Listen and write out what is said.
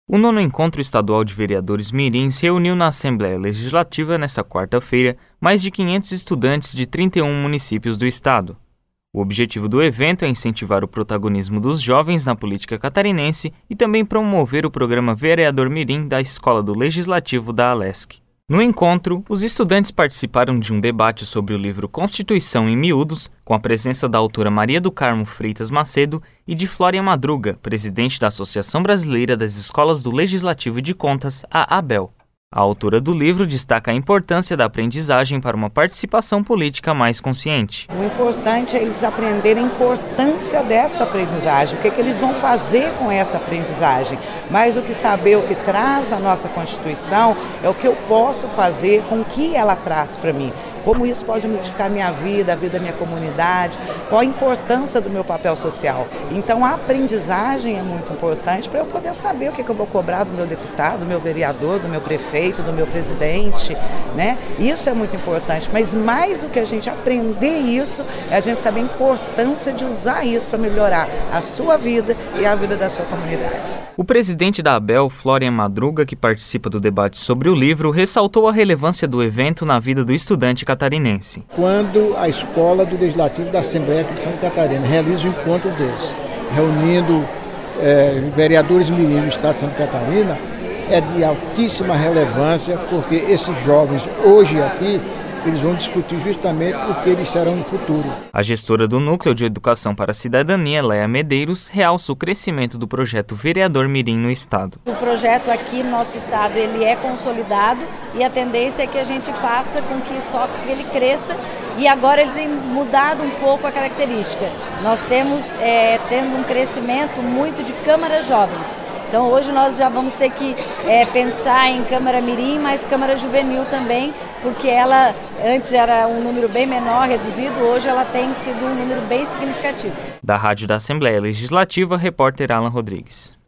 O 9º Encontro Estadual de Vereadores Mirins reuniu na Assembleia Legislativa, nesta quarta-feira, mais de 500 estudantes de 31 municípios do estado. O objetivo do evento é incentivar o protagonismo dos jovens na política catarinense e também promover o programa Vereador Mirim da Escola do Legislativo da Alesc. No encontro, os estudantes participaram de um debate sobre o livro Constituição em Miúdos, com a presença da autora Maria do Carmo Freitas Macedo e de Flória Madruga, presidente da Associação Brasileira das Escolas do Legislativo de Contas, a ABEL. A autora do livro destaca a importância da aprendizagem para uma participação política mais consciente. O importante é eles aprenderem a importância dessa aprendizagem, o que eles vão fazer com essa aprendizagem. Mais do que saber o que traz a nossa Constituição, é o que eu posso fazer com o que ela traz para mim. Como isso pode modificar a minha vida, a vida da minha comunidade, qual a importância do meu papel social. Então a aprendizagem é muito importante para eu poder saber o que eu vou cobrar do meu deputado, do meu vereador, do meu prefeito, do meu presidente, né? Isso é muito importante, mas mais do que a gente aprender isso, é a gente saber a importância de usar isso para melhorar a sua vida e a vida da sua comunidade. O presidente da ABEL, Flória Madruga, que participa do debate sobre o livro, ressaltou a relevância do evento na vida do estudante catarinense. Quando a Escola do Legislativo da Assembleia aqui de Santa Catarina realiza um encontro desse, reunindo vereadores mirins do estado de Santa Catarina, é de altíssima relevância, porque esses jovens hoje aqui, eles vão discutir justamente o que eles serão no futuro. A gestora do Núcleo de Educação para a Cidadania, Léa Medeiros, realça o crescimento do projeto Vereador Mirim no estado. O projeto aqui no nosso estado ele é consolidado e a tendência é que a gente faça com que só ele cresça, e agora ele tem mudado um pouco a característica. Nós temos tendo um crescimento muito de câmaras jovens. Então hoje nós já vamos ter que pensar em Câmara Mirim, mas Câmara Juvenil também, porque ela antes era um número bem menor, reduzido, hoje ela tem sido um número bem significativo. Da Rádio da Assembleia Legislativa, repórter Alan Rodrigues.